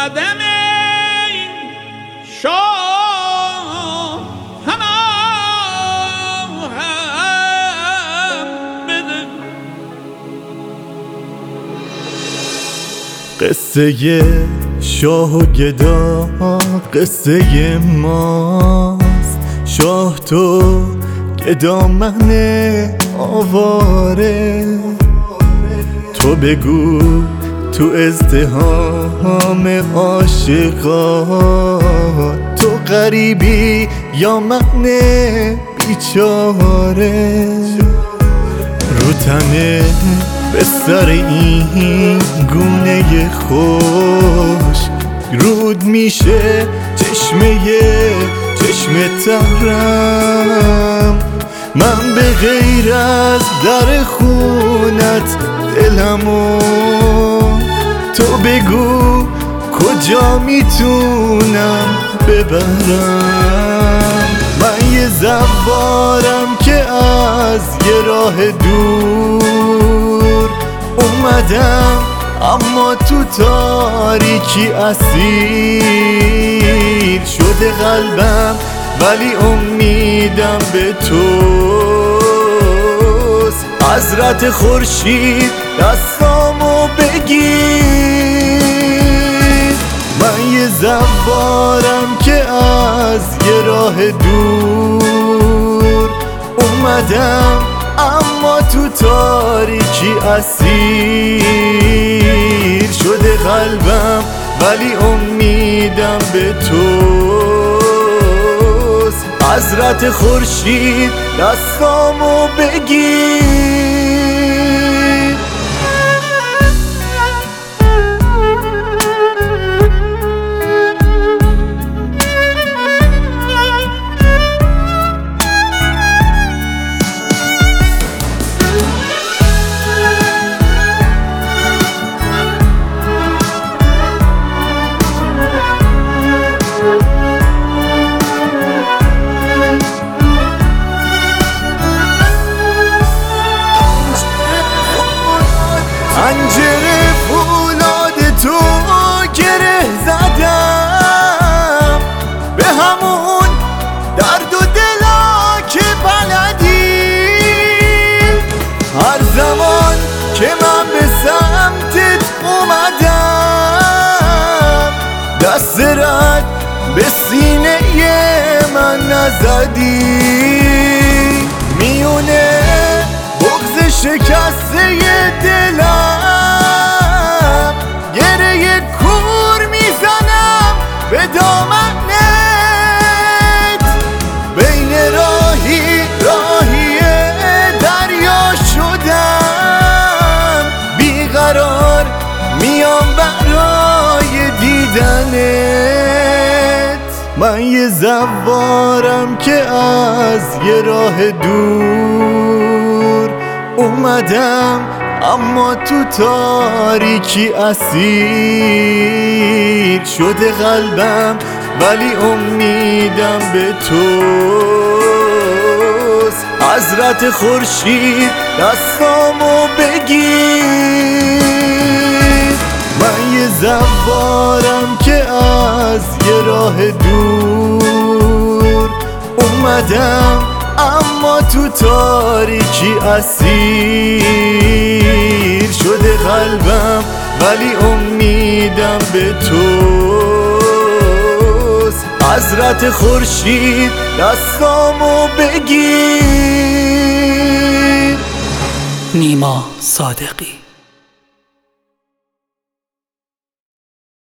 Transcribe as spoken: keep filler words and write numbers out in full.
قدم شاه هم بده. قصه شاه و گدا قصه ماست، شاه تو گدا من آواره. تو بگو تو ازدحام عاشقا تو غریبی یا من بیچاره. رو تنه به سر این گونه خوش رود میشه چشمه چشم ترم. من به غیر از در خونت دلمو تو بگو کجا میتونم ببرم. من یه زوارم که از یه راه دور اومدم، اما تو تاریکی اسیر شده قلبم، ولی امیدم به توست. حضرت خورشید دستامو بگیر. من یه زوارم که از یه راه دور اومدم، اما تو تاریکی اسیر شده قلبم، ولی امیدم به توست. حضرت خورشید دستامو بگیر. پنجره فولاد تو گره زدم، به همون درد و دلا که بلدی. هر زمان که من به سمتت اومدم، دست رد به سینه من نزدی. میونه بغض شکسته دلم گره کور میزنم به دامنت. بین راهی راهی دریا شدم، بیقرار میام برای دیدنت. من یه زوارم که از یه راه دور اومدم، اما تو تاریکی اسیر شده قلبم، ولی امیدم به توست. حضرت خورشید دستامو بگیر. من یه زوارم که از یه راه دور اومدم، اما تو تاریکی اسیر شده قلبم، ولی امیدم به توست. حضرت خورشید دستامو بگیر. نیما صادقی.